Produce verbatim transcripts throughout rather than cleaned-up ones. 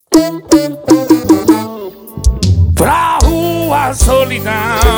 Pra rua solidão,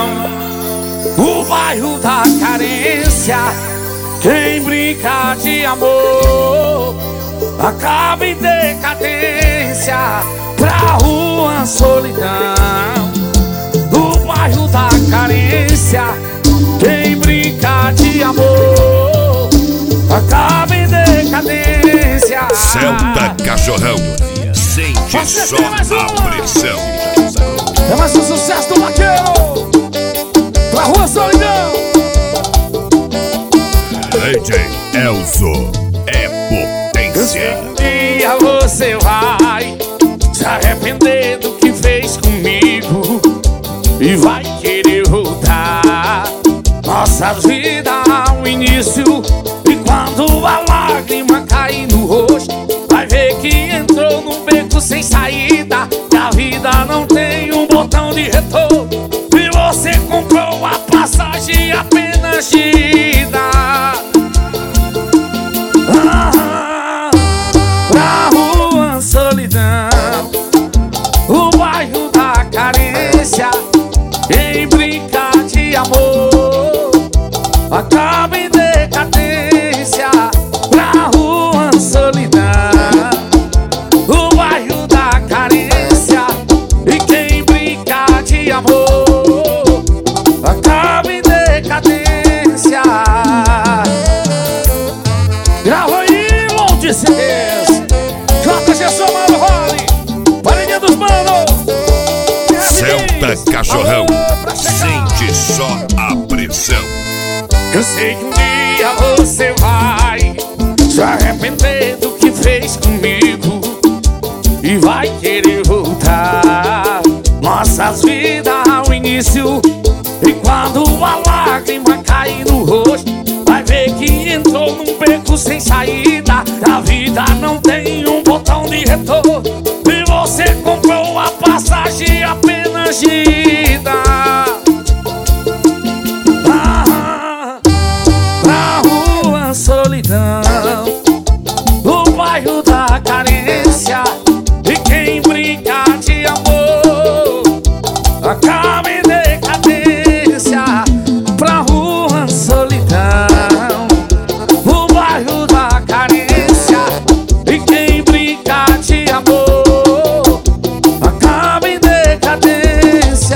o bairro da carência. Quem brinca de amor acaba em decadência. Pra rua solidão, o bairro da carência. Quem brinca de amor acaba em decadência. Celta Cachorrão, sente só a pressão. É mais um sucesso do vaqueiro. Pra rua solidão. D J Elzo é potência. Um dia você vai se arrepender do que fez comigo e vai querer voltar nossas vidas ao início. E quando a lágrima cair no rosto, vai ver que entrou num beco sem saída, que a vida não tem um botão de retorno, e você comprou a passagem apenas de ida. Ah, pra rua solidão, o bairro da carência. Quem brinca de amor acaba em decadência. Pra rua solidão, o bairro da carência. E quem brinca de amor acaba em decadência. Grava aí, Lourdes, J G Somando Role, Parinha dos Manos. Celta Cachorrão, sente só a pressão. Eu sei que um dia você vai se arrepender do que fez comigo e vai querer voltar nossas vidas ao início. E quando a lágrima cair no rosto, vai ver que entrou num beco sem saída. A vida não tem um botão de retorno, e você comprou a passagem apenas de ida. Ah, pra rua solidão, o bairro da carência. E quem brinca de amor acaba em decadência. Pra rua solidão, o bairro da carência. E quem brinca de amor acaba em decadência.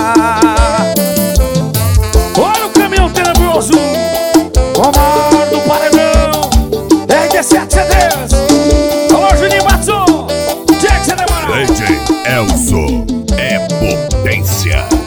Olha o caminhão tenebroso, o maior do paredão, R D sete C Ds. Alô, Juninho Batson, Jack C D Moral. D J Elzo é potência.